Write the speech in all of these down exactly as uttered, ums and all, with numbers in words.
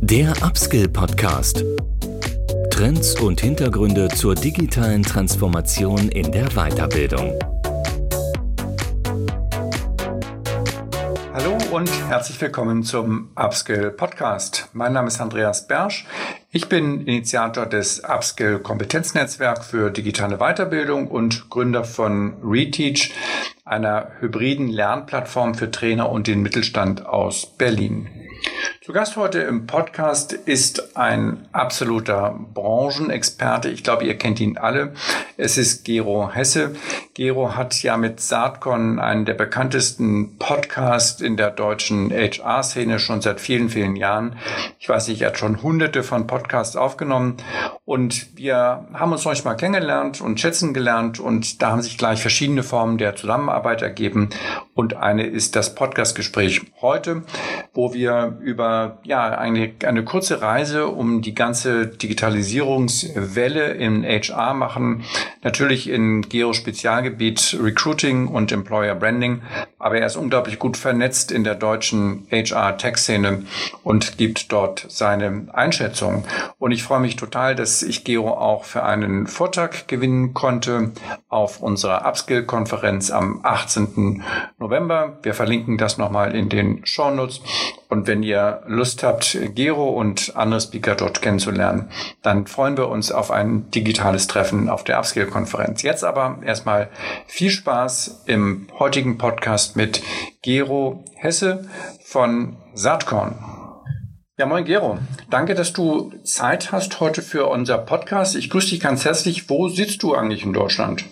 Der Upskill-Podcast. Trends und Hintergründe zur digitalen Transformation in der Weiterbildung. Hallo und herzlich willkommen zum Upskill-Podcast. Mein Name ist Andreas Bersch. Ich bin Initiator des Upskill-Kompetenznetzwerk für digitale Weiterbildung und Gründer von Reteach, einer hybriden Lernplattform für Trainer und den Mittelstand aus Berlin. Zu Gast heute im Podcast ist ein absoluter Branchenexperte. Ich glaube, ihr kennt ihn alle. Es ist Gero Hesse. Gero hat ja mit Saatkorn einen der bekanntesten Podcasts in der deutschen H R-Szene schon seit vielen, vielen Jahren. Ich weiß nicht, er hat schon hunderte von Podcasts aufgenommen und wir haben uns manchmal kennengelernt und schätzen gelernt und da haben sich gleich verschiedene Formen der Zusammenarbeit ergeben und eine ist das Podcastgespräch heute, wo wir über ja eine, eine kurze Reise um die ganze Digitalisierungswelle in H R machen. Natürlich in Geros Spezialgebiet Recruiting und Employer Branding, aber er ist unglaublich gut vernetzt in der deutschen H R-Tech-Szene und gibt dort seine Einschätzung. Und ich freue mich total, dass ich Gero auch für einen Vortrag gewinnen konnte auf unserer Upskill-Konferenz am achtzehnten November. Wir verlinken das nochmal in den Shownotes. Und wenn ihr Lust habt, Gero und andere Speaker dort kennenzulernen, dann freuen wir uns auf ein digitales Treffen auf der Upskill-Konferenz. Jetzt aber erstmal viel Spaß im heutigen Podcast mit Gero Hesse von Saatkorn. Ja, moin Gero. Danke, dass du Zeit hast heute für unser Podcast. Ich grüße dich ganz herzlich. Wo sitzt du eigentlich in Deutschland?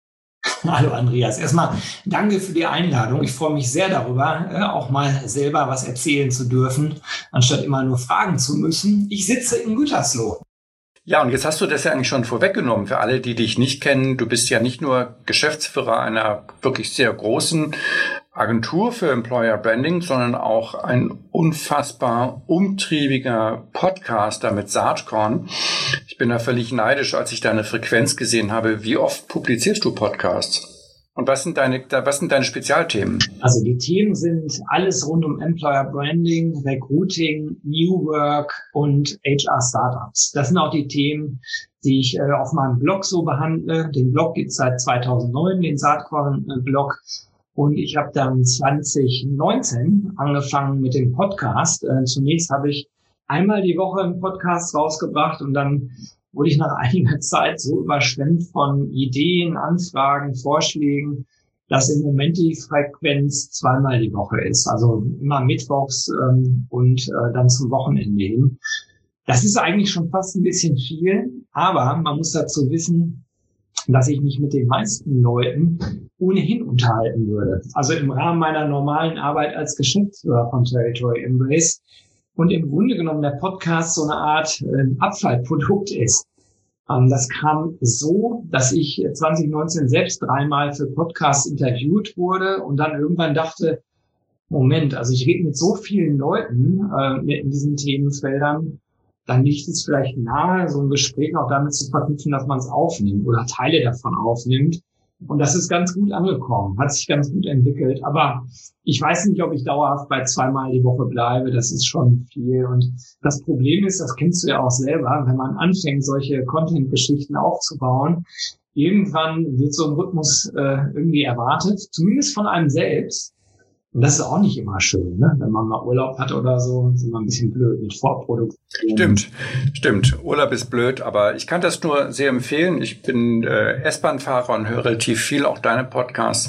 Hallo Andreas, erstmal danke für die Einladung. Ich freue mich sehr darüber, auch mal selber was erzählen zu dürfen, anstatt immer nur fragen zu müssen. Ich sitze in Gütersloh. Ja, und jetzt hast du das ja eigentlich schon vorweggenommen. Für alle, die dich nicht kennen, du bist ja nicht nur Geschäftsführer einer wirklich sehr großen Agentur für Employer Branding, sondern auch ein unfassbar umtriebiger Podcaster mit Saatkorn. Ich bin da völlig neidisch, als ich deine Frequenz gesehen habe. Wie oft publizierst du Podcasts? Und was sind deine, was sind deine Spezialthemen? Also die Themen sind alles rund um Employer Branding, Recruiting, New Work und H R Startups. Das sind auch die Themen, die ich äh, auf meinem Blog so behandle. Den Blog gibt es seit zweitausendneun, den Saatkorn-Blog. Und ich habe dann zwanzig neunzehn angefangen mit dem Podcast. Äh, zunächst habe ich einmal die Woche einen Podcast rausgebracht und dann wurde ich nach einiger Zeit so überschwemmt von Ideen, Anfragen, Vorschlägen, dass im Moment die Frequenz zweimal die Woche ist. Also immer mittwochs ähm, und äh, dann zum Wochenende hin. Das ist eigentlich schon fast ein bisschen viel, aber man muss dazu wissen, dass ich mich mit den meisten Leuten ohnehin unterhalten würde. Also im Rahmen meiner normalen Arbeit als Geschäftsführer von Territory Embrace und im Grunde genommen der Podcast so eine Art äh, Abfallprodukt ist. Ähm, das kam so, dass ich zwanzig neunzehn selbst dreimal für Podcasts interviewt wurde und dann irgendwann dachte, Moment, also ich rede mit so vielen Leuten äh, in diesen Themenfeldern, dann liegt es vielleicht nahe, so ein Gespräch auch damit zu verknüpfen, dass man es aufnimmt oder Teile davon aufnimmt. Und das ist ganz gut angekommen, hat sich ganz gut entwickelt. Aber ich weiß nicht, ob ich dauerhaft bei zweimal die Woche bleibe. Das ist schon viel. Und das Problem ist, das kennst du ja auch selber, wenn man anfängt, solche Content-Geschichten aufzubauen, irgendwann wird so ein Rhythmus äh, irgendwie erwartet, zumindest von einem selbst. Und das ist auch nicht immer schön, ne? Wenn man mal Urlaub hat oder so, ist immer ein bisschen blöd mit Vorproduktion. Stimmt, stimmt. Urlaub ist blöd, aber ich kann das nur sehr empfehlen. Ich bin äh, S-Bahn-Fahrer und höre relativ viel auch deine Podcasts.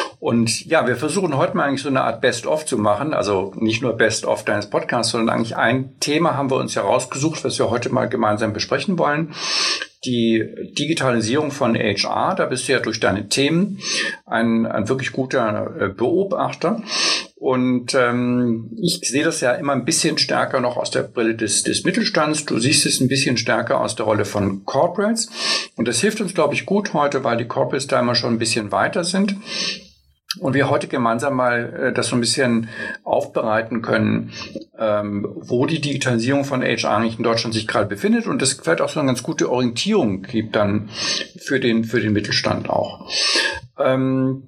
Und ja, wir versuchen heute mal eigentlich so eine Art Best-of zu machen. Also nicht nur Best-of deines Podcasts, sondern eigentlich ein Thema haben wir uns ja rausgesucht, was wir heute mal gemeinsam besprechen wollen. Die Digitalisierung von H R, da bist du ja durch deine Themen ein, ein wirklich guter Beobachter. Und ähm, ich sehe das ja immer ein bisschen stärker noch aus der Brille des, des Mittelstands. Du siehst es ein bisschen stärker aus der Rolle von Corporates. Und das hilft uns, glaube ich, gut heute, weil die Corporates da immer schon ein bisschen weiter sind. Und wir heute gemeinsam mal äh, das so ein bisschen aufbereiten können, ähm, wo die Digitalisierung von H R eigentlich in Deutschland sich gerade befindet und das vielleicht auch so eine ganz gute Orientierung gibt dann für den für den Mittelstand auch. Ähm,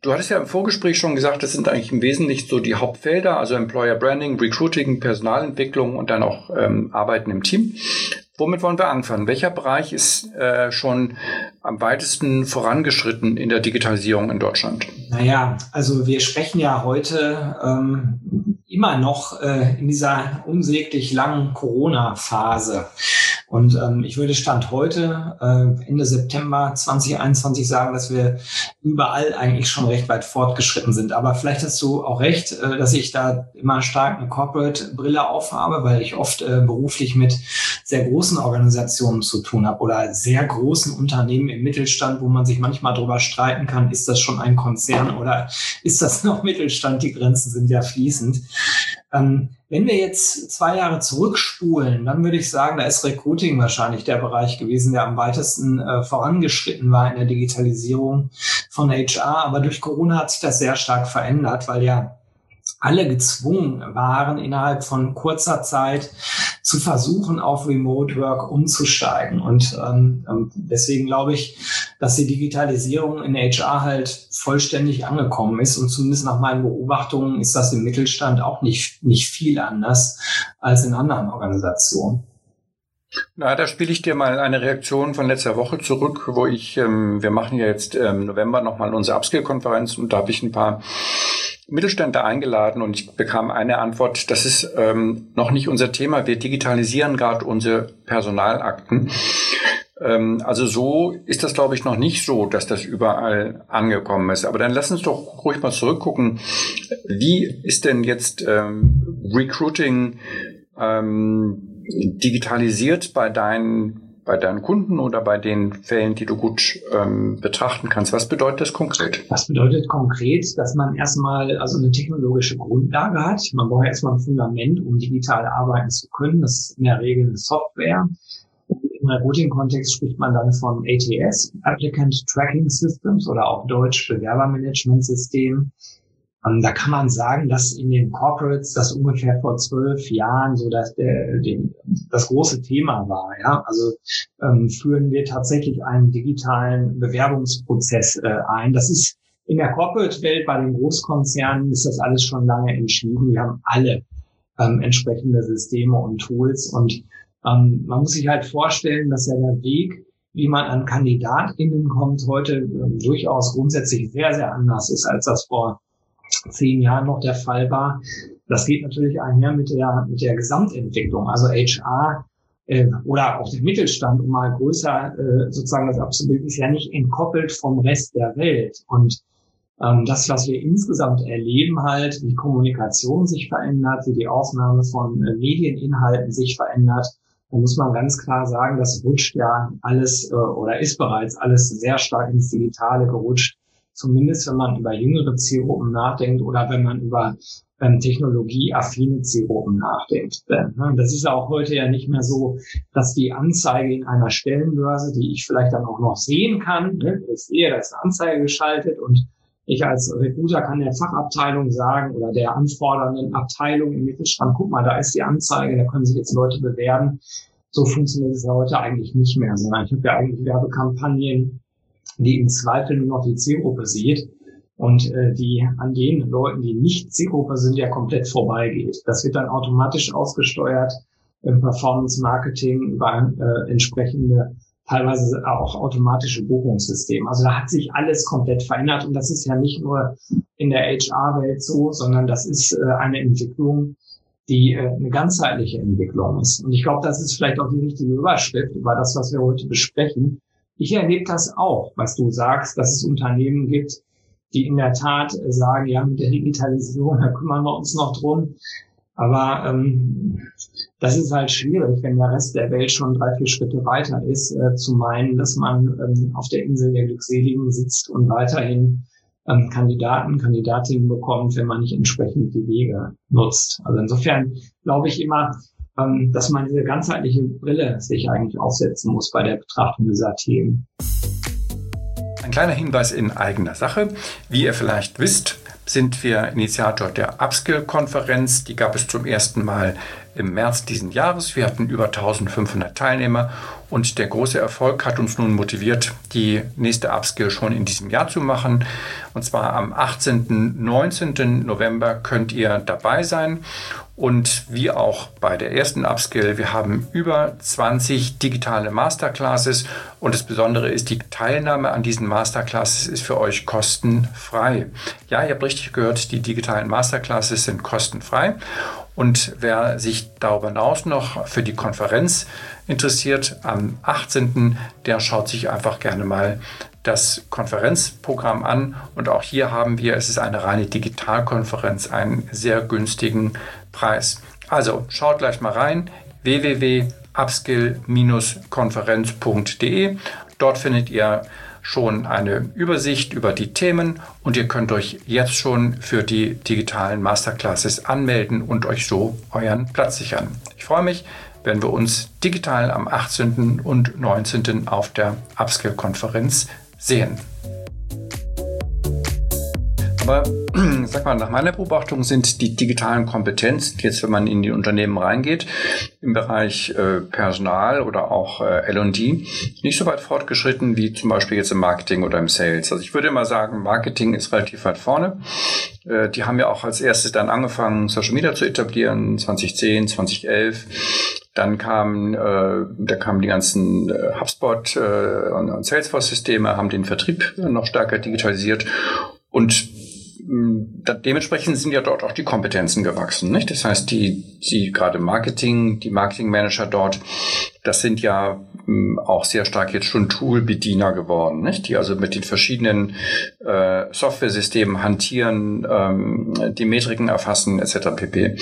Du hattest ja im Vorgespräch schon gesagt, das sind eigentlich im Wesentlichen so die Hauptfelder, also Employer Branding, Recruiting, Personalentwicklung und dann auch ähm, Arbeiten im Team. Womit wollen wir anfangen? Welcher Bereich ist äh, schon am weitesten vorangeschritten in der Digitalisierung in Deutschland? Naja, also wir sprechen ja heute ähm, immer noch äh, in dieser unsäglich langen Corona-Phase. Und ähm, ich würde Stand heute, äh, Ende September zwanzig einundzwanzig, sagen, dass wir überall eigentlich schon recht weit fortgeschritten sind. Aber vielleicht hast du auch recht, äh, dass ich da immer stark eine Corporate-Brille aufhabe, weil ich oft äh, beruflich mit sehr großen Organisationen zu tun habe oder sehr großen Unternehmen im Mittelstand, wo man sich manchmal drüber streiten kann, ist das schon ein Konzern oder ist das noch Mittelstand? Die Grenzen sind ja fließend. Ähm, wenn wir jetzt zwei Jahre zurückspulen, dann würde ich sagen, da ist Recruiting wahrscheinlich der Bereich gewesen, der am weitesten äh, vorangeschritten war in der Digitalisierung von H R. Aber durch Corona hat sich das sehr stark verändert, weil ja alle gezwungen waren, innerhalb von kurzer Zeit zu versuchen, auf Remote Work umzusteigen. Und ähm, deswegen glaube ich, dass die Digitalisierung in H R halt vollständig angekommen ist. Und zumindest nach meinen Beobachtungen ist das im Mittelstand auch nicht, nicht viel anders als in anderen Organisationen. Na, da spiele ich dir mal eine Reaktion von letzter Woche zurück, wo ich, ähm, wir machen ja jetzt im ähm, November nochmal unsere Upskill-Konferenz und da habe ich ein paar Mittelständler eingeladen und ich bekam eine Antwort, das ist ähm, noch nicht unser Thema, wir digitalisieren gerade unsere Personalakten. Ähm, also so ist das, glaube ich, noch nicht so, dass das überall angekommen ist. Aber dann lass uns doch ruhig mal zurückgucken. Wie ist denn jetzt ähm, Recruiting ähm, digitalisiert bei deinen bei deinen Kunden oder bei den Fällen, die du gut ähm, betrachten kannst? Was bedeutet das konkret? Das bedeutet konkret, dass man erstmal also eine technologische Grundlage hat. Man braucht erstmal ein Fundament, um digital arbeiten zu können. Das ist in der Regel eine Software. Im Recruiting-Kontext spricht man dann von A T S, Applicant Tracking Systems oder auch Deutsch Bewerbermanagementsystem. Ähm, da kann man sagen, dass in den Corporates das ungefähr vor zwölf Jahren so dass der, den, das große Thema war. Ja, also ähm, führen wir tatsächlich einen digitalen Bewerbungsprozess äh, ein. Das ist in der Corporate-Welt bei den Großkonzernen ist das alles schon lange entschieden. Wir haben alle ähm, entsprechende Systeme und Tools und ähm, man muss sich halt vorstellen, dass ja der Weg, wie man an KandidatInnen kommt, heute ähm, durchaus grundsätzlich sehr, sehr anders ist, als das vor zehn Jahren noch der Fall war. Das geht natürlich einher mit der mit der Gesamtentwicklung. Also H R äh, oder auch der Mittelstand, um mal größer äh, sozusagen das abzubilden, ist ja nicht entkoppelt vom Rest der Welt. Und ähm, das, was wir insgesamt erleben, halt, wie Kommunikation sich verändert, wie die Aufnahme von äh, Medieninhalten sich verändert, da muss man ganz klar sagen, das rutscht ja alles äh, oder ist bereits alles sehr stark ins Digitale gerutscht. Zumindest wenn man über jüngere Zielgruppen nachdenkt oder wenn man über ähm, technologieaffine Zielgruppen nachdenkt. Denn, ne, das ist auch heute ja nicht mehr so, dass die Anzeige in einer Stellenbörse, die ich vielleicht dann auch noch sehen kann, ne, ich sehe, da ist eine Anzeige geschaltet und ich als Recruiter kann der Fachabteilung sagen oder der anfordernden Abteilung im Mittelstand, guck mal, da ist die Anzeige, da können sich jetzt Leute bewerben. So funktioniert es ja heute eigentlich nicht mehr, sondern ich habe ja eigentlich Werbekampagnen, die im Zweifel nur noch die Zielgruppe sieht und äh, die an den Leuten, die nicht Zielgruppe sind, ja komplett vorbeigeht. Das wird dann automatisch ausgesteuert im Performance-Marketing über äh, entsprechende, teilweise auch automatische Buchungssysteme. Also da hat sich alles komplett verändert und das ist ja nicht nur in der H R-Welt so, sondern das ist äh, eine Entwicklung, die äh, eine ganzheitliche Entwicklung ist. Und ich glaube, das ist vielleicht auch die richtige Überschrift über das, was wir heute besprechen. Ich erlebe das auch, was du sagst, dass es Unternehmen gibt, die in der Tat sagen, ja, mit der Digitalisierung, da kümmern wir uns noch drum. Aber ähm, das ist halt schwierig, wenn der Rest der Welt schon drei, vier Schritte weiter ist, äh, zu meinen, dass man ähm, auf der Insel der Glückseligen sitzt und weiterhin ähm, Kandidaten, Kandidatinnen bekommt, wenn man nicht entsprechend die Wege nutzt. Also insofern glaube ich immer, dass man diese ganzheitliche Brille sich eigentlich aufsetzen muss bei der Betrachtung dieser Themen. Ein kleiner Hinweis in eigener Sache. Wie ihr vielleicht wisst, sind wir Initiator der Upskill-Konferenz. Die gab es zum ersten Mal im März diesen Jahres. Wir hatten über eintausendfünfhundert Teilnehmer und der große Erfolg hat uns nun motiviert, die nächste Upskill schon in diesem Jahr zu machen. Und zwar am achtzehnten, neunzehnten November könnt ihr dabei sein. Und wie auch bei der ersten Upskill, wir haben über zwanzig digitale Masterclasses und das Besondere ist, die Teilnahme an diesen Masterclasses ist für euch kostenfrei. Ja, ihr habt richtig gehört, die digitalen Masterclasses sind kostenfrei. Und wer sich darüber hinaus noch für die Konferenz interessiert, am achtzehnten, der schaut sich einfach gerne mal das Konferenzprogramm an. Und auch hier haben wir, es ist eine reine Digitalkonferenz, einen sehr günstigen Preis. Also schaut gleich mal rein, w w w punkt upskill Bindestrich konferenz punkt d e. Dort findet ihr schon eine Übersicht über die Themen und ihr könnt euch jetzt schon für die digitalen Masterclasses anmelden und euch so euren Platz sichern. Ich freue mich, wenn wir uns digital am achtzehnten und neunzehnten auf der Upskill-Konferenz sehen. Aber sag mal, nach meiner Beobachtung sind die digitalen Kompetenzen, jetzt wenn man in die Unternehmen reingeht, im Bereich äh, Personal oder auch äh, L und D, nicht so weit fortgeschritten wie zum Beispiel jetzt im Marketing oder im Sales. Also ich würde mal sagen, Marketing ist relativ weit vorne. Äh, die haben ja auch als erstes dann angefangen, Social Media zu etablieren, zwanzig zehn, zwanzig elf. Dann kamen, äh, da kamen die ganzen äh, HubSpot äh, und, und Salesforce-Systeme, haben den Vertrieb noch stärker digitalisiert und Da, dementsprechend sind ja dort auch die Kompetenzen gewachsen, nicht? Das heißt, die, die gerade Marketing, die Marketingmanager dort, das sind ja mh, auch sehr stark jetzt schon Toolbediener geworden, nicht? Die also mit den verschiedenen äh, Softwaresystemen hantieren, ähm, die Metriken erfassen, et cetera pp.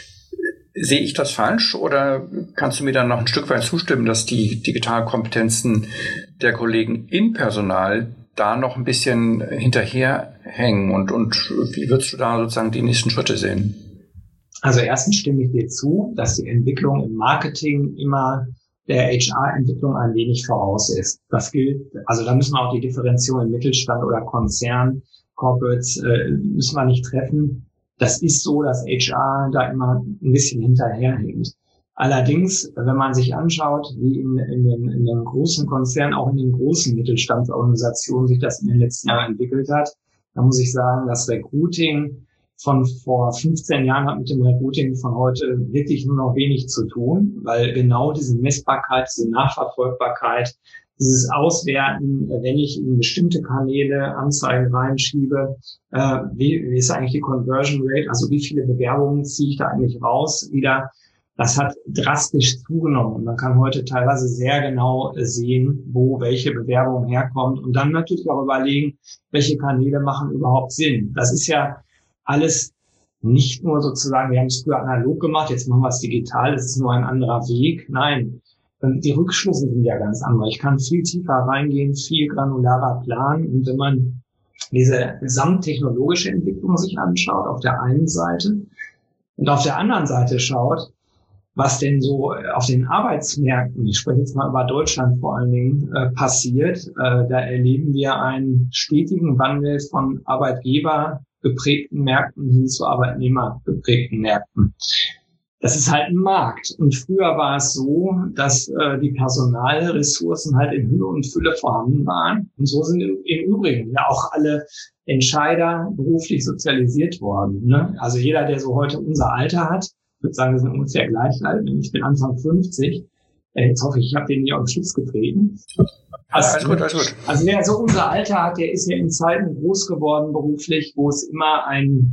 Sehe ich das falsch oder kannst du mir dann noch ein Stück weit zustimmen, dass die Digitalkompetenzen der Kollegen in Personal da noch ein bisschen hinterherhängen und, und wie würdest du da sozusagen die nächsten Schritte sehen? Also erstens stimme ich dir zu, dass die Entwicklung im Marketing immer der H R-Entwicklung ein wenig voraus ist. Das gilt, also da müssen wir auch die Differenzierung im Mittelstand oder Konzern, Corporates, äh, müssen wir nicht treffen. Das ist so, dass H R da immer ein bisschen hinterherhängt. Allerdings, wenn man sich anschaut, wie in, in, den, in den großen Konzernen, auch in den großen Mittelstandsorganisationen sich das in den letzten Jahren entwickelt hat, dann muss ich sagen, das Recruiting von vor fünfzehn Jahren hat mit dem Recruiting von heute wirklich nur noch wenig zu tun, weil genau diese Messbarkeit, diese Nachverfolgbarkeit, dieses Auswerten, wenn ich in bestimmte Kanäle Anzeigen reinschiebe, äh, wie, wie ist eigentlich die Conversion Rate, also wie viele Bewerbungen ziehe ich da eigentlich raus wieder, das hat drastisch zugenommen. Man kann heute teilweise sehr genau sehen, wo welche Bewerbung herkommt und dann natürlich auch überlegen, welche Kanäle machen überhaupt Sinn. Das ist ja alles nicht nur sozusagen, wir haben es früher analog gemacht, jetzt machen wir es digital, das ist nur ein anderer Weg. Nein, die Rückschlüsse sind ja ganz andere. Ich kann viel tiefer reingehen, viel granularer planen und wenn man diese gesamttechnologische Entwicklung sich anschaut, auf der einen Seite und auf der anderen Seite schaut, was denn so auf den Arbeitsmärkten, ich spreche jetzt mal über Deutschland vor allen Dingen, äh, passiert. Äh, da erleben wir einen stetigen Wandel von arbeitgebergeprägten Märkten hin zu arbeitnehmergeprägten Märkten. Das ist halt ein Markt. Und früher war es so, dass äh, die Personalressourcen halt in Hülle und Fülle vorhanden waren. Und so sind im, im Übrigen ja auch alle Entscheider beruflich sozialisiert worden. Ne? Also jeder, der so heute unser Alter hat, ich würde sagen, wir sind ungefähr gleich alt. Ich bin Anfang fünfzig. Jetzt hoffe ich, ich habe den hier auf den Schlips getreten. Also, alles gut, alles gut. Also wer so unser Alter hat, der ist ja in Zeiten groß geworden beruflich, wo es immer ein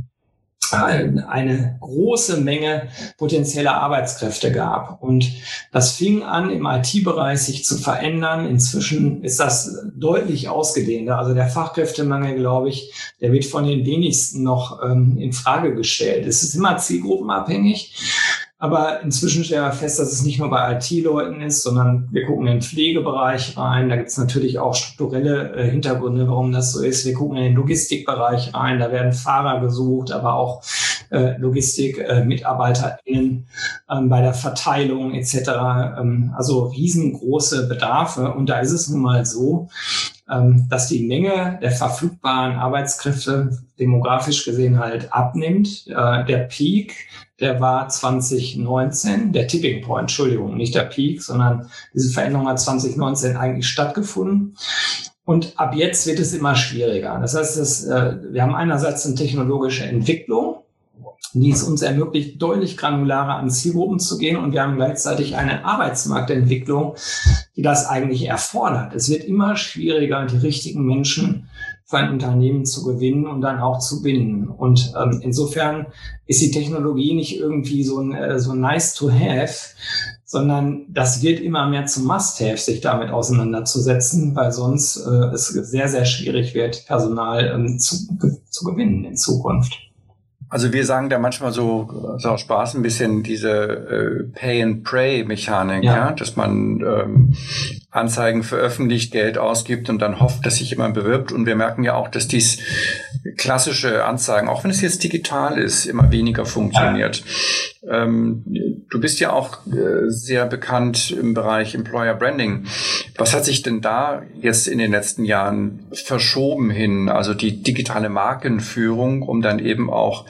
eine große Menge potenzieller Arbeitskräfte gab. Und das fing an, im I T-Bereich sich zu verändern. Inzwischen ist das deutlich ausgedehnter. Also der Fachkräftemangel, glaube ich, der wird von den wenigsten noch ähm, in Frage gestellt. Es ist immer zielgruppenabhängig. Aber inzwischen stellen wir fest, dass es nicht nur bei I T-Leuten ist, sondern wir gucken in den Pflegebereich rein. Da gibt es natürlich auch strukturelle äh, Hintergründe, warum das so ist. Wir gucken in den Logistikbereich rein. Da werden Fahrer gesucht, aber auch äh, Logistik-MitarbeiterInnen äh, ähm, bei der Verteilung et cetera. Ähm, also riesengroße Bedarfe. Und da ist es nun mal so, ähm, dass die Menge der verfügbaren Arbeitskräfte demografisch gesehen halt abnimmt. Äh, der Peak, der war zwanzig neunzehn, der Tipping Point, Entschuldigung, nicht der Peak, sondern diese Veränderung hat zwanzig neunzehn eigentlich stattgefunden. Und ab jetzt wird es immer schwieriger. Das heißt, dass, äh, wir haben einerseits eine technologische Entwicklung, die es uns ermöglicht, deutlich granularer an Zielgruppen zu gehen. Und wir haben gleichzeitig eine Arbeitsmarktentwicklung, die das eigentlich erfordert. Es wird immer schwieriger, die richtigen Menschen für ein Unternehmen zu gewinnen und dann auch zu binden. Und ähm, insofern ist die Technologie nicht irgendwie so ein äh, so nice to have, sondern das wird immer mehr zum Must-have, sich damit auseinanderzusetzen, weil sonst äh, es sehr, sehr schwierig wird, Personal ähm, zu, zu gewinnen in Zukunft. Also wir sagen da manchmal so, so Spaß ein bisschen diese äh, Pay-and-Pray-Mechanik, ja. ja, dass man ähm, Anzeigen veröffentlicht, Geld ausgibt und dann hofft, dass sich jemand bewirbt. Und wir merken ja auch, dass dies klassische Anzeigen, auch wenn es jetzt digital ist, immer weniger funktioniert. Ja. Ähm, du bist ja auch äh, sehr bekannt im Bereich Employer Branding. Was hat sich denn da jetzt in den letzten Jahren verschoben hin? Also die digitale Markenführung, um dann eben auch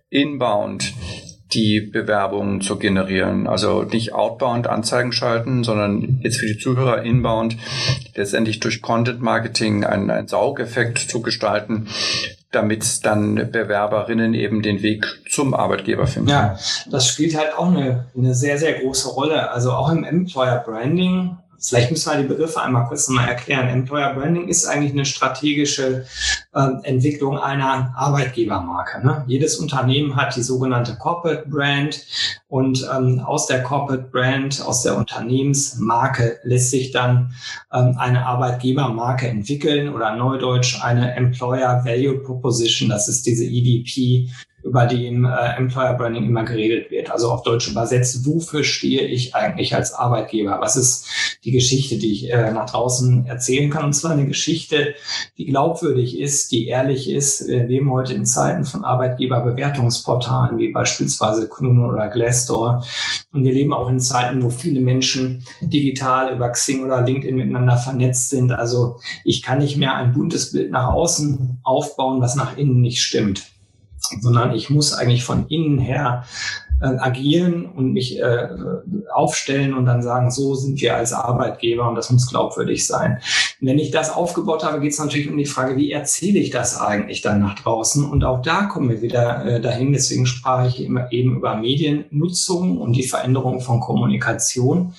inbound die Bewerbungen zu generieren. Also nicht outbound Anzeigen schalten, sondern jetzt für die Zuhörer inbound letztendlich durch Content Marketing einen, einen Saugeffekt zu gestalten, damit dann Bewerberinnen eben den Weg zum Arbeitgeber finden. Ja, das spielt halt auch eine, eine sehr, sehr große Rolle. Also auch im Employer Branding. Vielleicht müssen wir die Begriffe einmal kurz nochmal erklären. Employer Branding ist eigentlich eine strategische äh, Entwicklung einer Arbeitgebermarke. Ne? Jedes Unternehmen hat die sogenannte Corporate Brand und ähm, aus der Corporate Brand, aus der Unternehmensmarke lässt sich dann ähm, eine Arbeitgebermarke entwickeln oder neudeutsch eine Employer Value Proposition. Das ist diese E V P, über die im äh, Employer Branding immer geredet wird. Also auf Deutsch übersetzt, wofür stehe ich eigentlich als Arbeitgeber? Was ist die Geschichte, die ich äh, nach draußen erzählen kann? Und zwar eine Geschichte, die glaubwürdig ist, die ehrlich ist. Wir leben heute in Zeiten von Arbeitgeberbewertungsportalen, wie beispielsweise Kununu oder Glassdoor. Und wir leben auch in Zeiten, wo viele Menschen digital über Xing oder LinkedIn miteinander vernetzt sind. Also ich kann nicht mehr ein buntes Bild nach außen aufbauen, was nach innen nicht stimmt, sondern ich muss eigentlich von innen her äh, agieren und mich äh, aufstellen und dann sagen, so sind wir als Arbeitgeber und das muss glaubwürdig sein. Und wenn ich das aufgebaut habe, geht es natürlich um die Frage, wie erzähle ich das eigentlich dann nach draußen? Und auch da kommen wir wieder äh, dahin. Deswegen sprach ich immer eben über Mediennutzung und die Veränderung von Kommunikation.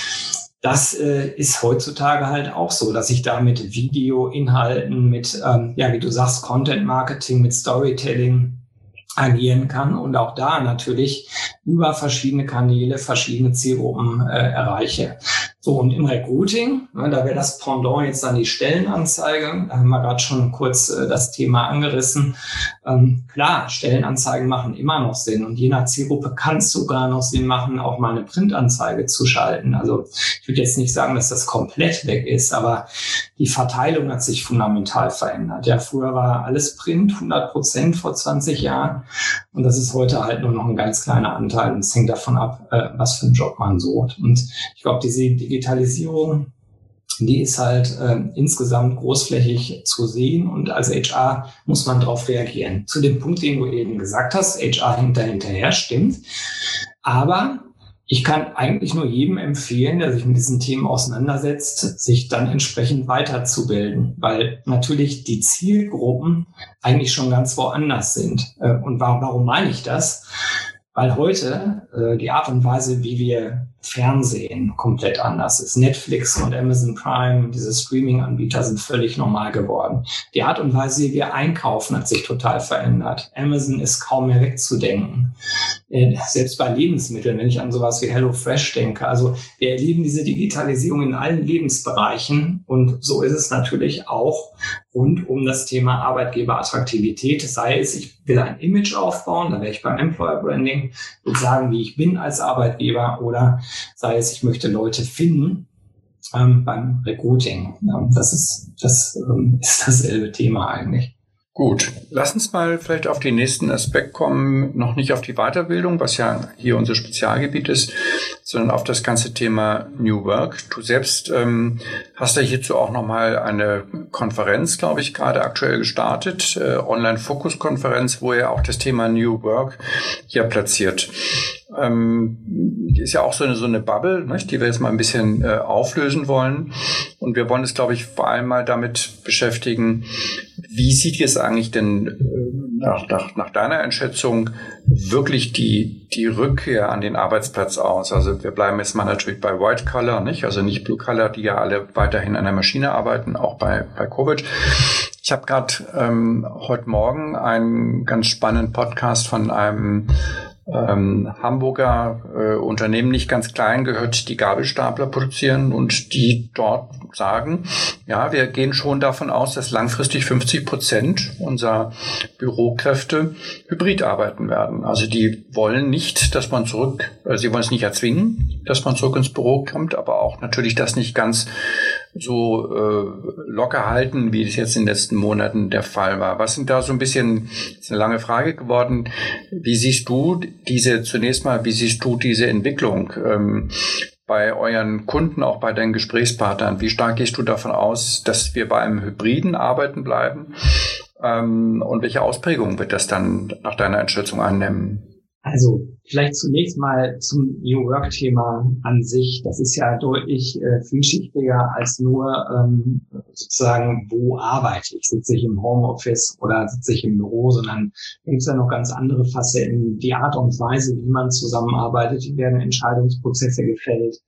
Das äh, ist heutzutage halt auch so, dass ich da mit Videoinhalten, mit, ähm, ja, wie du sagst, Content Marketing, mit Storytelling agieren kann und auch da natürlich über verschiedene Kanäle verschiedene Zielgruppen äh, erreiche. So, und im Recruiting, ne, da wäre das Pendant jetzt dann die Stellenanzeige. Da haben wir gerade schon kurz äh, das Thema angerissen. Ähm, klar, Stellenanzeigen machen immer noch Sinn und je nach Zielgruppe kann es sogar noch Sinn machen, auch mal eine Printanzeige zu schalten. Also ich würde jetzt nicht sagen, dass das komplett weg ist, aber die Verteilung hat sich fundamental verändert. Ja, früher war alles Print, hundert Prozent vor zwanzig Jahren und das ist heute halt nur noch ein ganz kleiner Anteil und es hängt davon ab, äh, was für einen Job man sucht. Und ich glaube, diese Digitalisierung, die ist halt äh, insgesamt großflächig zu sehen und als H R muss man darauf reagieren. Zu dem Punkt, den du eben gesagt hast, H R hängt da hinterher, stimmt. Aber ich kann eigentlich nur jedem empfehlen, der sich mit diesen Themen auseinandersetzt, sich dann entsprechend weiterzubilden, weil natürlich die Zielgruppen eigentlich schon ganz woanders sind. Äh, und warum, warum meine ich das? Weil heute äh, die Art und Weise, wie wir Fernsehen, komplett anders ist. Netflix und Amazon Prime, diese Streaming-Anbieter sind völlig normal geworden. Die Art und Weise, wie wir einkaufen, hat sich total verändert. Amazon ist kaum mehr wegzudenken. Äh, selbst bei Lebensmitteln, wenn ich an sowas wie HelloFresh denke. Also wir erleben diese Digitalisierung in allen Lebensbereichen und so ist es natürlich auch rund um das Thema Arbeitgeberattraktivität. Sei es, ich will ein Image aufbauen, da wäre ich beim Employer Branding, will sagen, wie ich bin als Arbeitgeber, oder sei es, ich möchte Leute finden ähm, beim Recruiting. Ja, das ist, das ähm, ist dasselbe Thema eigentlich. Gut, lass uns mal vielleicht auf den nächsten Aspekt kommen, noch nicht auf die Weiterbildung, was ja hier unser Spezialgebiet ist, sondern auf das ganze Thema New Work. Du selbst ähm, hast ja hierzu auch nochmal eine Konferenz, glaube ich, gerade aktuell gestartet, äh, Online-Fokus-Konferenz, wo ihr auch das Thema New Work hier platziert. Ähm, ist ja auch so eine, so eine Bubble, nicht, die wir jetzt mal ein bisschen äh, auflösen wollen. Und wir wollen uns, glaube ich, vor allem mal damit beschäftigen, wie sieht jetzt eigentlich denn äh, nach, nach, nach deiner Einschätzung wirklich die, die Rückkehr an den Arbeitsplatz aus? Also wir bleiben jetzt mal natürlich bei White Collar, nicht? Also nicht Blue Collar, die ja alle weiterhin an der Maschine arbeiten, auch bei, bei Covid. Ich habe gerade ähm, heute Morgen einen ganz spannenden Podcast von einem Ähm, Hamburger äh, Unternehmen, nicht ganz klein, gehört, die Gabelstapler produzieren und die dort sagen, ja, wir gehen schon davon aus, dass langfristig fünfzig Prozent unserer Bürokräfte hybrid arbeiten werden. Also die wollen nicht, dass man zurück, also sie wollen es nicht erzwingen, dass man zurück ins Büro kommt, aber auch natürlich das nicht ganz so äh, locker halten, wie es jetzt in den letzten Monaten der Fall war. Was sind da so ein bisschen, ist eine lange Frage geworden, wie siehst du diese, zunächst mal, wie siehst du diese Entwicklung ähm, bei euren Kunden, auch bei deinen Gesprächspartnern? Wie stark gehst du davon aus, dass wir bei einem hybriden Arbeiten bleiben? Ähm, und welche Ausprägung wird das dann nach deiner Einschätzung annehmen? Also vielleicht zunächst mal zum New Work-Thema an sich. Das ist ja deutlich äh, vielschichtiger als nur ähm, sozusagen, wo arbeite ich? Sitze ich im Homeoffice oder sitze ich im Büro? Sondern da gibt es ja noch ganz andere Facetten. Die Art und Weise, wie man zusammenarbeitet, wie werden Entscheidungsprozesse gefällt.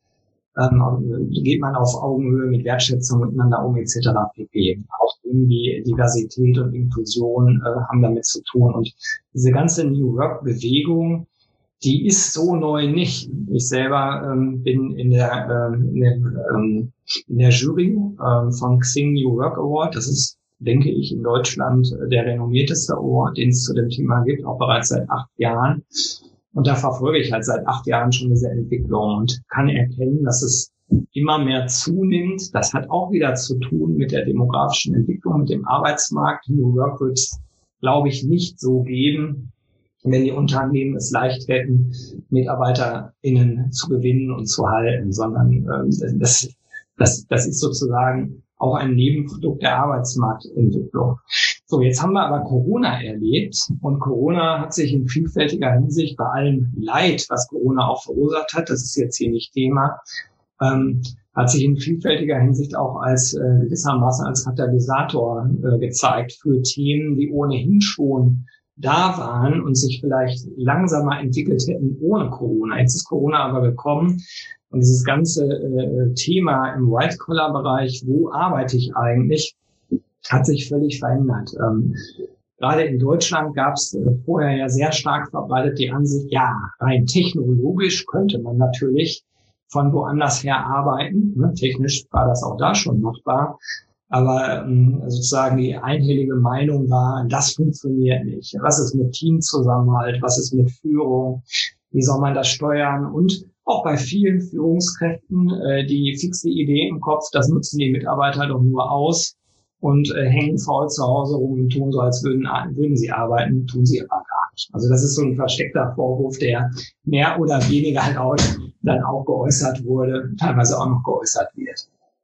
Ähm, geht man auf Augenhöhe mit Wertschätzung miteinander um et cetera pp. Auch irgendwie Diversität und Inklusion äh, haben damit zu tun. Und diese ganze New Work-Bewegung, die ist so neu nicht. Ich selber ähm, bin in der, ähm, in der, ähm, in der Jury ähm, vom Xing New Work Award. Das ist, denke ich, in Deutschland der renommierteste Award, den es zu dem Thema gibt, auch bereits seit acht Jahren. Und da verfolge ich halt seit acht Jahren schon diese Entwicklung und kann erkennen, dass es immer mehr zunimmt. Das hat auch wieder zu tun mit der demografischen Entwicklung, mit dem Arbeitsmarkt. New Work wird es, glaube ich, nicht so geben, wenn die Unternehmen es leicht hätten, MitarbeiterInnen zu gewinnen und zu halten, sondern ähm, das, das, das ist sozusagen auch ein Nebenprodukt der Arbeitsmarktentwicklung. So, jetzt haben wir aber Corona erlebt und Corona hat sich in vielfältiger Hinsicht bei allem Leid, was Corona auch verursacht hat, das ist jetzt hier nicht Thema, ähm, hat sich in vielfältiger Hinsicht auch als äh, gewissermaßen als Katalysator äh, gezeigt für Themen, die ohnehin schon da waren und sich vielleicht langsamer entwickelt hätten ohne Corona. Jetzt ist Corona aber gekommen. Und dieses ganze äh, Thema im White-Collar-Bereich, wo arbeite ich eigentlich, hat sich völlig verändert. Ähm, gerade in Deutschland gab es äh, vorher ja sehr stark verbreitet die Ansicht, ja, rein technologisch könnte man natürlich von woanders her arbeiten. Ne? Technisch war das auch da schon machbar. Aber ähm, sozusagen die einhellige Meinung war, das funktioniert nicht. Was ist mit Teamzusammenhalt? Was ist mit Führung? Wie soll man das steuern? Und auch bei vielen Führungskräften äh, die fixe Idee im Kopf, das nutzen die Mitarbeiter doch nur aus und äh, hängen faul zu Hause rum und tun so, als würden, würden sie arbeiten, tun sie aber gar nicht. Also das ist so ein versteckter Vorwurf, der mehr oder weniger laut dann auch geäußert wurde, teilweise auch noch geäußert wird.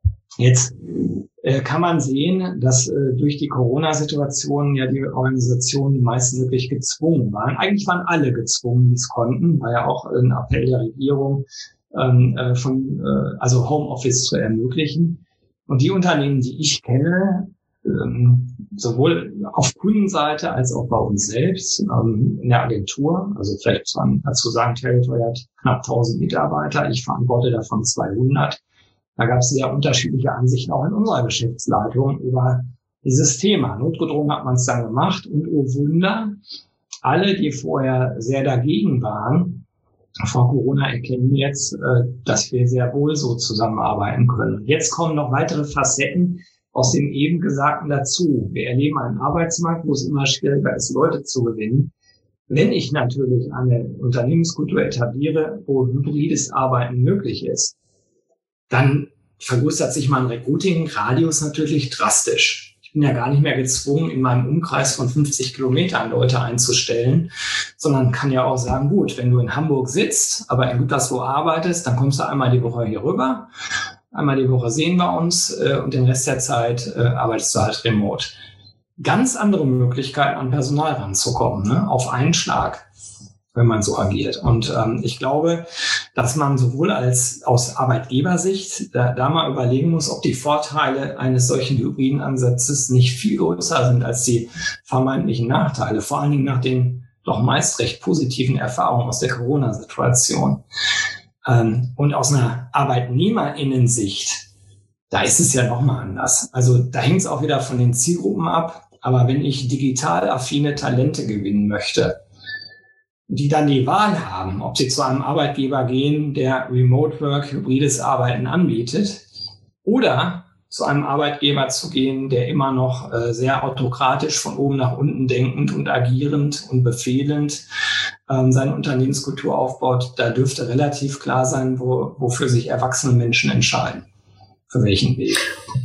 Jetzt äh, kann man sehen, dass äh, durch die Corona-Situation ja die Organisationen, die meisten wirklich gezwungen waren. Eigentlich waren alle gezwungen, die es konnten, war ja auch ein Appell der Regierung, ähm, äh, von, äh, also Homeoffice zu ermöglichen. Und die Unternehmen, die ich kenne, ähm, sowohl auf Kundenseite als auch bei uns selbst ähm, in der Agentur, also vielleicht muss man dazu sagen, Territory hat knapp tausend Mitarbeiter, ich verantworte davon zweihundert. Da gab es sehr unterschiedliche Ansichten auch in unserer Geschäftsleitung über dieses Thema. Notgedrungen hat man es dann gemacht und oh Wunder, alle, die vorher sehr dagegen waren, vor Corona erkennen jetzt, dass wir sehr wohl so zusammenarbeiten können. Jetzt kommen noch weitere Facetten aus dem eben Gesagten dazu. Wir erleben einen Arbeitsmarkt, wo es immer schwieriger ist, Leute zu gewinnen. Wenn ich natürlich eine Unternehmenskultur etabliere, wo hybrides Arbeiten möglich ist, dann vergrößert sich mein Recruiting-Radius natürlich drastisch. Ich bin ja gar nicht mehr gezwungen, in meinem Umkreis von fünfzig Kilometern Leute einzustellen, sondern kann ja auch sagen, gut, wenn du in Hamburg sitzt, aber in Gütersloh arbeitest, dann kommst du einmal die Woche hier rüber, einmal die Woche sehen wir uns äh, und den Rest der Zeit äh, arbeitest du halt remote. Ganz andere Möglichkeiten, an Personal ranzukommen, ne? Auf einen Schlag, wenn man so agiert. Und ähm, ich glaube, dass man sowohl als aus Arbeitgebersicht da, da mal überlegen muss, ob die Vorteile eines solchen hybriden Ansatzes nicht viel größer sind als die vermeintlichen Nachteile, vor allen Dingen nach den doch meist recht positiven Erfahrungen aus der Corona-Situation. Ähm, und aus einer ArbeitnehmerInnen-Sicht, da ist es ja nochmal anders. Also da hängt es auch wieder von den Zielgruppen ab. Aber wenn ich digital affine Talente gewinnen möchte, die dann die Wahl haben, ob sie zu einem Arbeitgeber gehen, der Remote Work, hybrides Arbeiten anbietet, oder zu einem Arbeitgeber zu gehen, der immer noch äh, sehr autokratisch von oben nach unten denkend und agierend und befehlend ähm, seine Unternehmenskultur aufbaut, da dürfte relativ klar sein, wo, wofür sich erwachsene Menschen entscheiden. Für welchen Weg.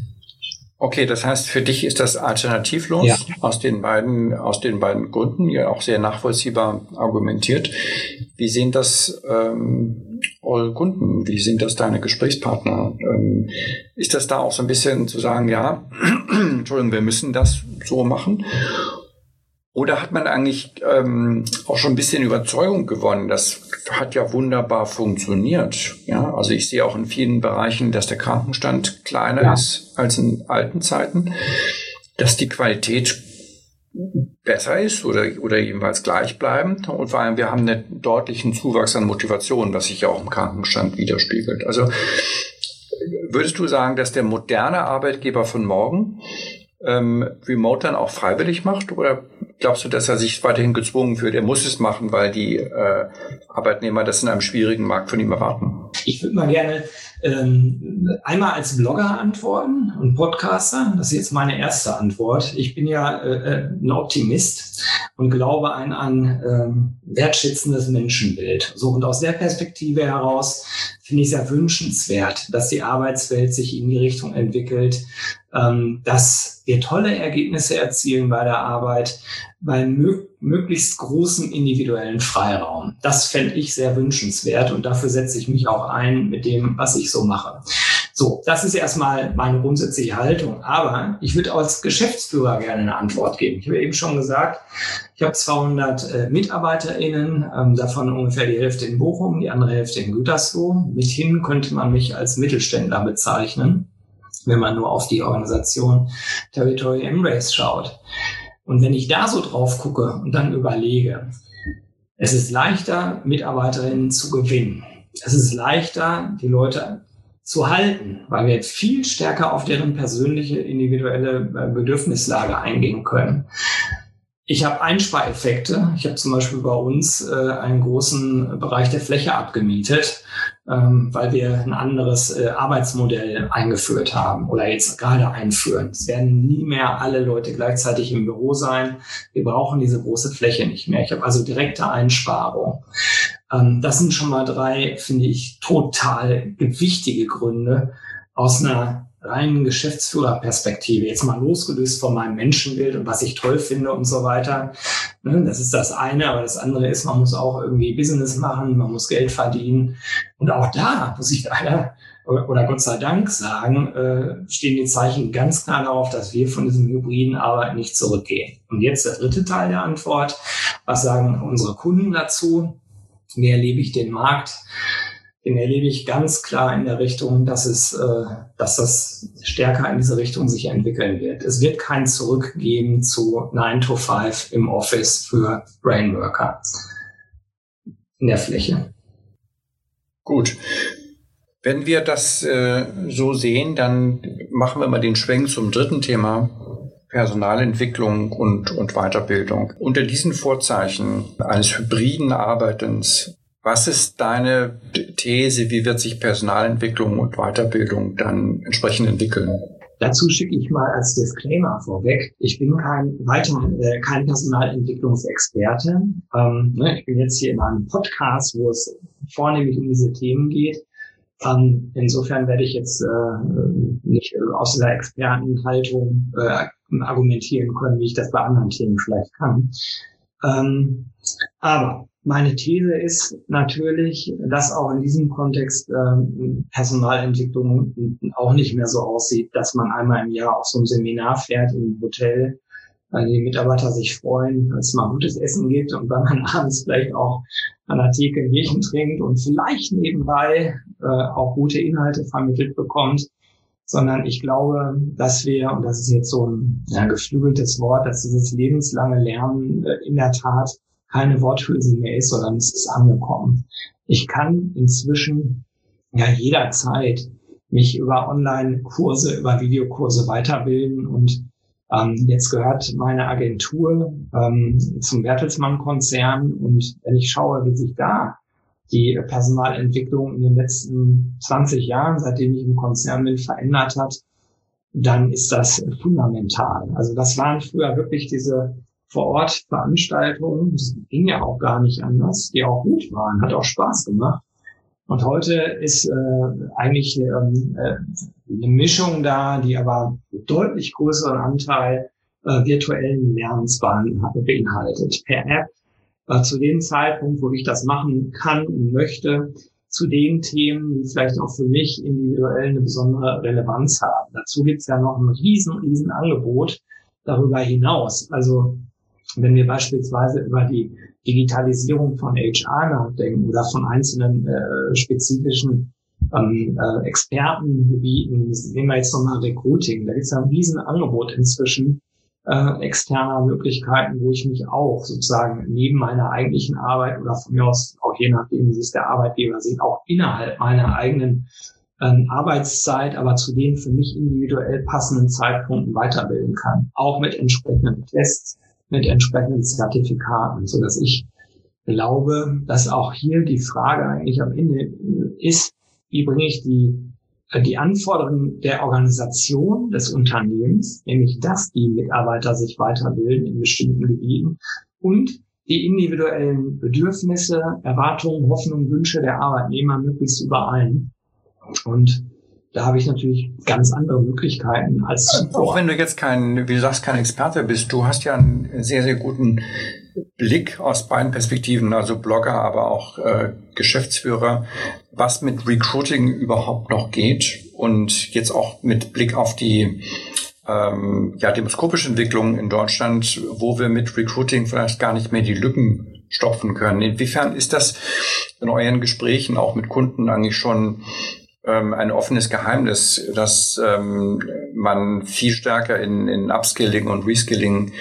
Okay, das heißt, für dich ist das alternativlos, ja. aus den beiden, aus den beiden Gründen, ja auch sehr nachvollziehbar argumentiert. Wie sehen das ähm, eure Kunden? Wie sehen das deine Gesprächspartner? Ähm, ist das da auch so ein bisschen zu sagen, ja, Entschuldigung, wir müssen das so machen? Oder hat man eigentlich ähm, auch schon ein bisschen Überzeugung gewonnen? Das hat ja wunderbar funktioniert. Ja, also ich sehe auch in vielen Bereichen, dass der Krankenstand kleiner ja. ist als in alten Zeiten, dass die Qualität besser ist oder, oder jedenfalls gleichbleibend. Und vor allem, wir haben einen deutlichen Zuwachs an Motivation, was sich ja auch im Krankenstand widerspiegelt. Also würdest du sagen, dass der moderne Arbeitgeber von morgen ähm, Remote dann auch freiwillig macht? Oder glaubst du, dass er sich weiterhin gezwungen fühlt? Er muss es machen, weil die äh, Arbeitnehmer das in einem schwierigen Markt von ihm erwarten. Ich würde mal gerne ähm, einmal als Blogger antworten und Podcaster. Das ist jetzt meine erste Antwort. Ich bin ja äh, ein Optimist und glaube an ein ähm, wertschätzendes Menschenbild. So, und aus der Perspektive heraus finde ich es ja wünschenswert, dass die Arbeitswelt sich in die Richtung entwickelt, ähm, dass wir tolle Ergebnisse erzielen bei der Arbeit, bei mö- möglichst großem individuellen Freiraum. Das fände ich sehr wünschenswert und dafür setze ich mich auch ein mit dem, was ich so mache. So, das ist erstmal meine grundsätzliche Haltung. Aber ich würde als Geschäftsführer gerne eine Antwort geben. Ich habe eben schon gesagt, ich habe zweihundert äh, MitarbeiterInnen, ähm, davon ungefähr die Hälfte in Bochum, die andere Hälfte in Gütersloh. Mithin könnte man mich als Mittelständler bezeichnen, wenn man nur auf die Organisation Territory Embrace schaut. Und wenn ich da so drauf gucke und dann überlege, es ist leichter, Mitarbeiterinnen zu gewinnen. Es ist leichter, die Leute zu halten, weil wir viel stärker auf deren persönliche, individuelle Bedürfnislage eingehen können. Ich habe Einspareffekte. Ich habe zum Beispiel bei uns äh, einen großen Bereich der Fläche abgemietet, ähm, weil wir ein anderes äh, Arbeitsmodell eingeführt haben oder jetzt gerade einführen. Es werden nie mehr alle Leute gleichzeitig im Büro sein. Wir brauchen diese große Fläche nicht mehr. Ich habe also direkte Einsparung. Ähm, das sind schon mal drei, finde ich, total gewichtige Gründe aus einer reinen Geschäftsführerperspektive, jetzt mal losgelöst von meinem Menschenbild und was ich toll finde und so weiter. Das ist das eine, aber das andere ist, man muss auch irgendwie Business machen, man muss Geld verdienen. Und auch da muss ich leider oder Gott sei Dank sagen, stehen die Zeichen ganz klar darauf, dass wir von diesem hybriden Arbeiten nicht zurückgehen. Und jetzt der dritte Teil der Antwort. Was sagen unsere Kunden dazu? Wie erlebe ich den Markt? Den erlebe ich ganz klar in der Richtung, dass es, äh, dass das stärker in diese Richtung sich entwickeln wird. Es wird kein Zurück geben zu nine to five im Office für Brainworker in der Fläche. Gut. Wenn wir das äh, so sehen, dann machen wir mal den Schwenk zum dritten Thema. Personalentwicklung und, und Weiterbildung. Unter diesen Vorzeichen eines hybriden Arbeitens, was ist deine These, wie wird sich Personalentwicklung und Weiterbildung dann entsprechend entwickeln? Dazu schicke ich mal als Disclaimer vorweg, ich bin kein weiter, äh, kein Ähm, insofern werde ich jetzt äh, nicht aus dieser Expertenhaltung äh, argumentieren können, wie ich das bei anderen Themen vielleicht kann. Ähm, aber meine These ist natürlich, dass auch in diesem Kontext äh, Personalentwicklung auch nicht mehr so aussieht, dass man einmal im Jahr auf so ein Seminar fährt im Hotel, weil die Mitarbeiter sich freuen, dass es mal gutes Essen gibt und weil man abends vielleicht auch an der Theke ein Bierchen trinkt und vielleicht nebenbei äh, auch gute Inhalte vermittelt bekommt, sondern ich glaube, dass wir, und das ist jetzt so ein ja, geflügeltes Wort, dass dieses lebenslange Lernen äh, in der Tat keine Worthülse mehr ist, sondern es ist angekommen. Ich kann inzwischen ja jederzeit mich über Online-Kurse, über Videokurse weiterbilden und ähm, jetzt gehört meine Agentur ähm, zum Bertelsmann-Konzern und wenn ich schaue, wie sich da die Personalentwicklung in den letzten zwanzig Jahren, seitdem ich im Konzern bin, verändert hat, dann ist das fundamental. Also das waren früher wirklich diese Vor-Ort-Veranstaltungen, das ging ja auch gar nicht anders, die auch gut waren, hat auch Spaß gemacht. Und heute ist äh, eigentlich ähm, äh, eine Mischung da, die aber deutlich größeren Anteil äh, virtuellen Lernens beinhaltet. Per App, äh, zu dem Zeitpunkt, wo ich das machen kann und möchte, zu den Themen, die vielleicht auch für mich individuell eine besondere Relevanz haben. Dazu gibt's ja noch ein riesen, riesen Angebot darüber hinaus. Also wenn wir beispielsweise über die Digitalisierung von H R nachdenken oder von einzelnen äh, spezifischen ähm, äh, Expertengebieten, nehmen wir jetzt nochmal Recruiting, da gibt es ja ein riesen Angebot inzwischen äh, externer Möglichkeiten, wo ich mich auch sozusagen neben meiner eigentlichen Arbeit oder von mir aus, auch je nachdem, wie es der Arbeitgeber sieht, auch innerhalb meiner eigenen ähm, Arbeitszeit, aber zu den für mich individuell passenden Zeitpunkten weiterbilden kann. Auch mit entsprechenden Tests, mit entsprechenden Zertifikaten, so dass ich glaube, dass auch hier die Frage eigentlich am Ende ist, wie bringe ich die, die Anforderungen der Organisation des Unternehmens, nämlich dass die Mitarbeiter sich weiterbilden in bestimmten Gebieten und die individuellen Bedürfnisse, Erwartungen, Hoffnungen, Wünsche der Arbeitnehmer möglichst überein. Und da habe ich natürlich ganz andere Möglichkeiten als zuvor. Auch wenn du jetzt kein, wie du sagst, kein Experte bist, du hast ja einen sehr, sehr guten Blick aus beiden Perspektiven, also Blogger, aber auch äh, Geschäftsführer, was mit Recruiting überhaupt noch geht und jetzt auch mit Blick auf die ähm, ja, demoskopische Entwicklung in Deutschland, wo wir mit Recruiting vielleicht gar nicht mehr die Lücken stopfen können. Inwiefern ist das in euren Gesprächen auch mit Kunden eigentlich schon ein offenes Geheimnis, dass ähm, man viel stärker in, in Upskilling und Reskilling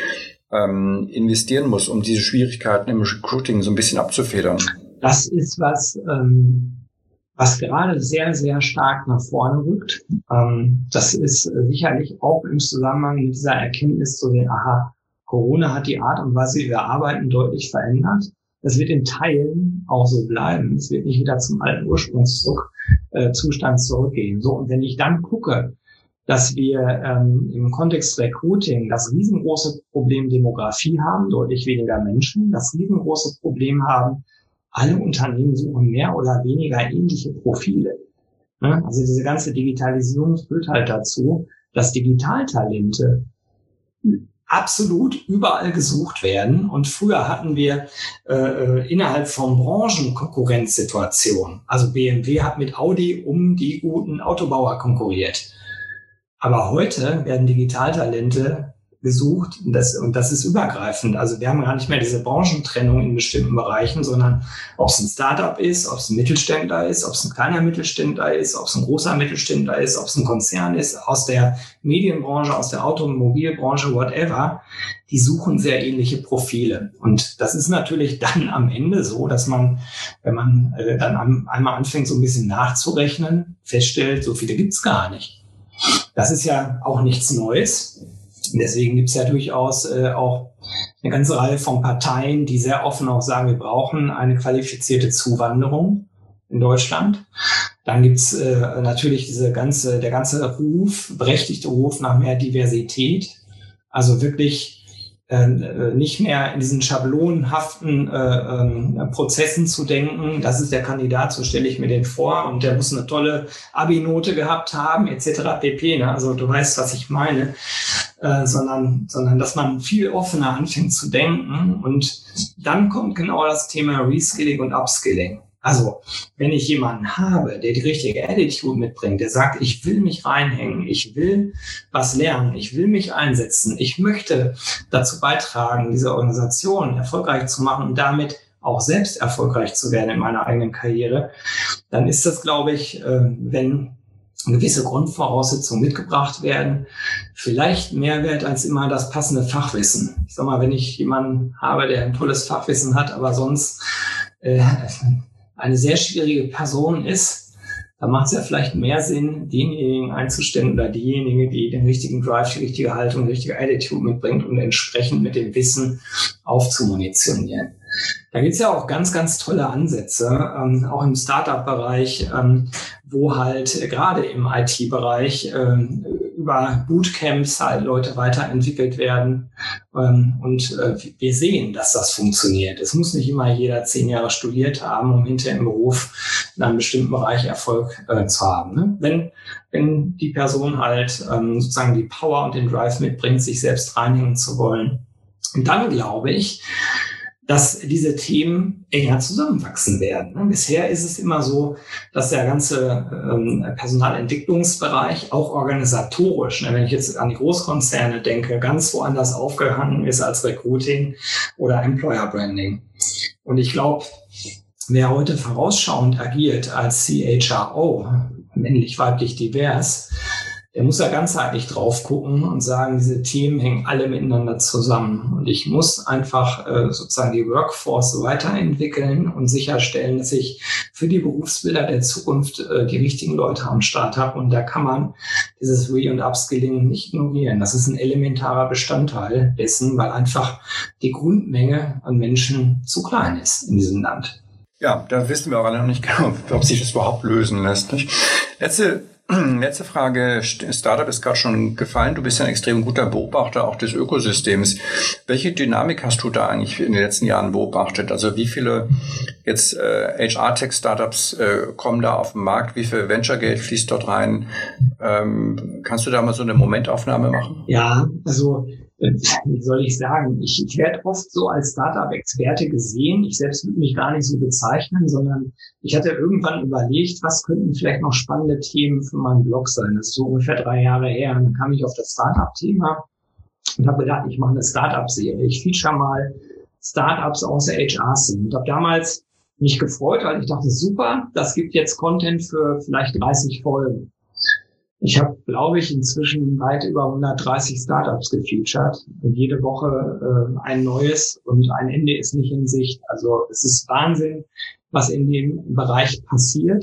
ähm, investieren muss, um diese Schwierigkeiten im Recruiting so ein bisschen abzufedern? Das ist was, ähm, was gerade sehr, sehr stark nach vorne rückt. Ähm, das ist äh, sicherlich auch im Zusammenhang mit dieser Erkenntnis zu sehen, aha, Corona hat die Art und Weise, wie wir arbeiten, deutlich verändert. Das wird in Teilen auch so bleiben. Es wird nicht wieder zum alten Ursprungszustand zurückgehen. So, und wenn ich dann gucke, dass wir ähm, im Kontext Recruiting das riesengroße Problem Demografie haben, deutlich weniger Menschen, das riesengroße Problem haben, alle Unternehmen suchen mehr oder weniger ähnliche Profile. Ne? Also diese ganze Digitalisierung führt halt dazu, dass Digitaltalente absolut überall gesucht werden. Und früher hatten wir äh, innerhalb von Branchen Konkurrenzsituationen. Also B M W hat mit Audi um die guten Autobauer konkurriert. Aber heute werden Digitaltalente gesucht und das, und das ist übergreifend. Also wir haben gar nicht mehr diese Branchentrennung in bestimmten Bereichen, sondern ob es ein Startup ist, ob es ein Mittelständler ist, ob es ein kleiner Mittelständler ist, ob es ein großer Mittelständler ist, ob es ein Konzern ist, aus der Medienbranche, aus der Automobilbranche, whatever, die suchen sehr ähnliche Profile. Und das ist natürlich dann am Ende so, dass man, wenn man äh, dann am, einmal anfängt, so ein bisschen nachzurechnen, feststellt, so viele gibt's gar nicht. Das ist ja auch nichts Neues. Deswegen gibt es ja durchaus äh, auch eine ganze Reihe von Parteien, die sehr offen auch sagen, wir brauchen eine qualifizierte Zuwanderung in Deutschland. Dann gibt es äh, natürlich diese ganze, der ganze Ruf, berechtigte Ruf nach mehr Diversität. Also wirklich äh, nicht mehr in diesen schablonenhaften äh, äh, Prozessen zu denken. Das ist der Kandidat, so stelle ich mir den vor, und der muss eine tolle Abi-Note gehabt haben, et cetera pp. Ne? Also du weißt, was ich meine, äh, sondern, sondern dass man viel offener anfängt zu denken, und dann kommt genau das Thema Reskilling und Upskilling. Also, wenn ich jemanden habe, der die richtige Attitude mitbringt, der sagt, ich will mich reinhängen, ich will was lernen, ich will mich einsetzen, ich möchte dazu beitragen, diese Organisation erfolgreich zu machen und damit auch selbst erfolgreich zu werden in meiner eigenen Karriere, dann ist das, glaube ich, wenn gewisse Grundvoraussetzungen mitgebracht werden, vielleicht mehr wert als immer das passende Fachwissen. Ich sag mal, wenn ich jemanden habe, der ein tolles Fachwissen hat, aber sonst äh, eine sehr schwierige Person ist, dann macht es ja vielleicht mehr Sinn, denjenigen einzustellen oder diejenige, die den richtigen Drive, die richtige Haltung, die richtige Attitude mitbringt und entsprechend mit dem Wissen aufzumunitionieren. Da gibt's ja auch ganz, ganz tolle Ansätze, ähm, auch im Startup-Bereich, ähm, wo halt äh, gerade im I T-Bereich ähm, über Bootcamps halt Leute weiterentwickelt werden. Ähm, und äh, wir sehen, dass das funktioniert. Es muss nicht immer jeder zehn Jahre studiert haben, um hinterher im Beruf in einem bestimmten Bereich Erfolg äh, zu haben. Ne? Wenn, wenn die Person halt ähm, sozusagen die Power und den Drive mitbringt, sich selbst reinhängen zu wollen. Und dann glaube ich, dass diese Themen enger zusammenwachsen werden. Bisher ist es immer so, dass der ganze ähm, Personalentwicklungsbereich auch organisatorisch, ne, wenn ich jetzt an die Großkonzerne denke, ganz woanders aufgehangen ist als Recruiting oder Employer Branding. Und ich glaube, wer heute vorausschauend agiert als C H R O, männlich, weiblich, divers, der muss ja ganzheitlich drauf gucken und sagen, diese Themen hängen alle miteinander zusammen. Und ich muss einfach äh, sozusagen die Workforce weiterentwickeln und sicherstellen, dass ich für die Berufsbilder der Zukunft äh, die richtigen Leute am Start habe. Und da kann man dieses Re- und Upskilling nicht ignorieren. Das ist ein elementarer Bestandteil dessen, weil einfach die Grundmenge an Menschen zu klein ist in diesem Land. Ja, da wissen wir auch alle noch nicht genau, ob sich das überhaupt lösen lässt. Nicht? Letzte Letzte Frage, Startup ist gerade schon gefallen. Du bist ja ein extrem guter Beobachter auch des Ökosystems. Welche Dynamik hast du da eigentlich in den letzten Jahren beobachtet? Also wie viele jetzt äh, H R-Tech-Startups äh, kommen da auf den Markt? Wie viel Venture-Geld fließt dort rein? Ähm, kannst du da mal so eine Momentaufnahme machen? Ja, also wie soll ich sagen, ich, ich werde oft so als Startup-Experte gesehen. Ich selbst würde mich gar nicht so bezeichnen, sondern ich hatte irgendwann überlegt, was könnten vielleicht noch spannende Themen für meinen Blog sein. Das ist so ungefähr drei Jahre her. Und dann kam ich auf das Startup-Thema und habe gedacht, ich mache eine Startup-Serie. Ich feature mal Startups aus der H R-Szene. Und habe damals mich gefreut, weil ich dachte, super, das gibt jetzt Content für vielleicht dreißig Folgen. Ich habe, glaube ich, inzwischen weit über hundertdreißig Startups gefeatured und jede Woche äh, ein neues, und ein Ende ist nicht in Sicht. Also es ist Wahnsinn, was in dem Bereich passiert.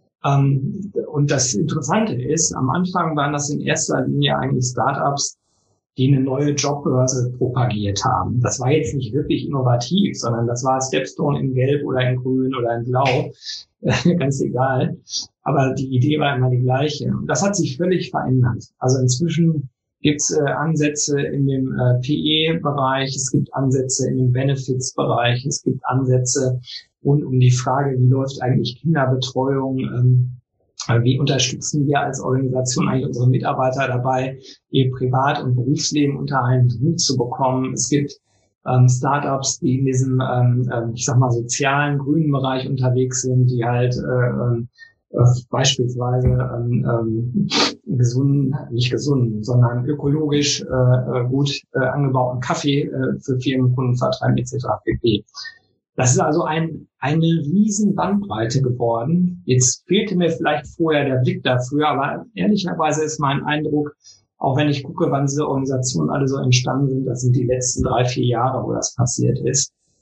Ähm, und das Interessante ist, am Anfang waren das in erster Linie eigentlich Startups, die eine neue Jobbörse propagiert haben. Das war jetzt nicht wirklich innovativ, sondern das war Stepstone in Gelb oder in Grün oder in Blau, ganz egal. Aber die Idee war immer die gleiche. Und das hat sich völlig verändert. Also inzwischen gibt's äh, Ansätze in dem äh, P E-Bereich, es gibt Ansätze in dem Benefits-Bereich, es gibt Ansätze rund um die Frage, wie läuft eigentlich Kinderbetreuung, ähm, wie unterstützen wir als Organisation eigentlich unsere Mitarbeiter dabei, ihr Privat- und Berufsleben unter einen Hut zu bekommen. Es gibt ähm, Startups, die in diesem, ähm, äh, ich sag mal, sozialen, grünen Bereich unterwegs sind, die halt äh, äh, beispielsweise ähm, ähm, gesunden, nicht gesunden, sondern ökologisch äh, gut äh, angebauten Kaffee äh, für Firmenkunden vertreiben et cetera pp. Das ist also ein, eine riesen Bandbreite geworden. Jetzt fehlte mir vielleicht vorher der Blick dafür, aber ehrlicherweise ist mein Eindruck, auch wenn ich gucke, wann diese Organisationen alle so entstanden sind, das sind die letzten drei, vier Jahre, wo das passiert ist.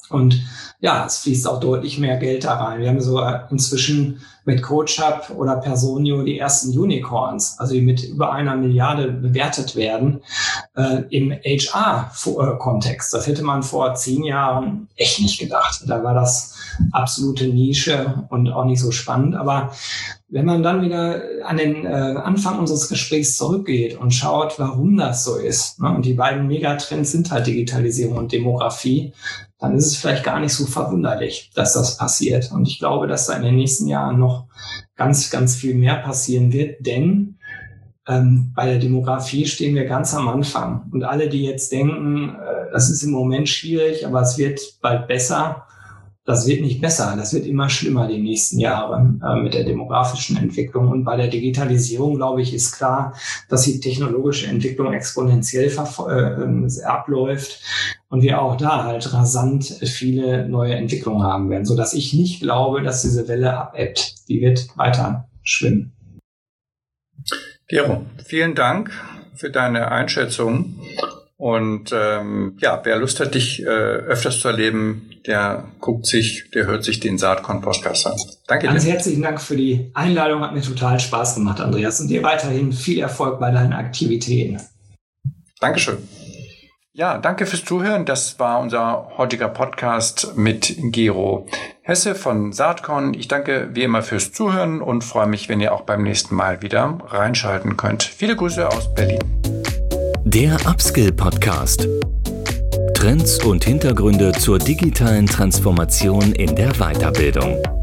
Und ja, es fließt auch deutlich mehr Geld da rein. Wir haben so inzwischen mit CoachUp oder Personio die ersten Unicorns, also die mit über einer Milliarde bewertet werden, äh, im H R-Kontext. Das hätte man vor zehn Jahren echt nicht gedacht. Da war das absolute Nische und auch nicht so spannend. Aber wenn man dann wieder an den äh, Anfang unseres Gesprächs zurückgeht und schaut, warum das so ist, ne? Und die beiden Megatrends sind halt Digitalisierung und Demografie, dann ist es vielleicht gar nicht so verwunderlich, dass das passiert. Und ich glaube, dass da in den nächsten Jahren noch ganz, ganz viel mehr passieren wird, denn ähm, bei der Demografie stehen wir ganz am Anfang. Und alle, die jetzt denken, äh, das ist im Moment schwierig, aber es wird bald besser, das wird nicht besser, das wird immer schlimmer die nächsten Jahre äh, mit der demografischen Entwicklung. Und bei der Digitalisierung, glaube ich, ist klar, dass die technologische Entwicklung exponentiell äh, abläuft und wir auch da halt rasant viele neue Entwicklungen haben werden, sodass ich nicht glaube, dass diese Welle abebbt. Die wird weiter schwimmen. Gero, vielen Dank für deine Einschätzung. Und ähm, ja, wer Lust hat, dich äh, öfters zu erleben, der guckt sich, der hört sich den Saatkorn-Podcast an. Danke dir. Ganz herzlichen Dank für die Einladung, hat mir total Spaß gemacht, Andreas. Und dir weiterhin viel Erfolg bei deinen Aktivitäten. Dankeschön. Ja, danke fürs Zuhören. Das war unser heutiger Podcast mit Gero Hesse von Saatkorn. Ich danke wie immer fürs Zuhören und freue mich, wenn ihr auch beim nächsten Mal wieder reinschalten könnt. Viele Grüße aus Berlin. Der Upskill-Podcast. Trends und Hintergründe zur digitalen Transformation in der Weiterbildung.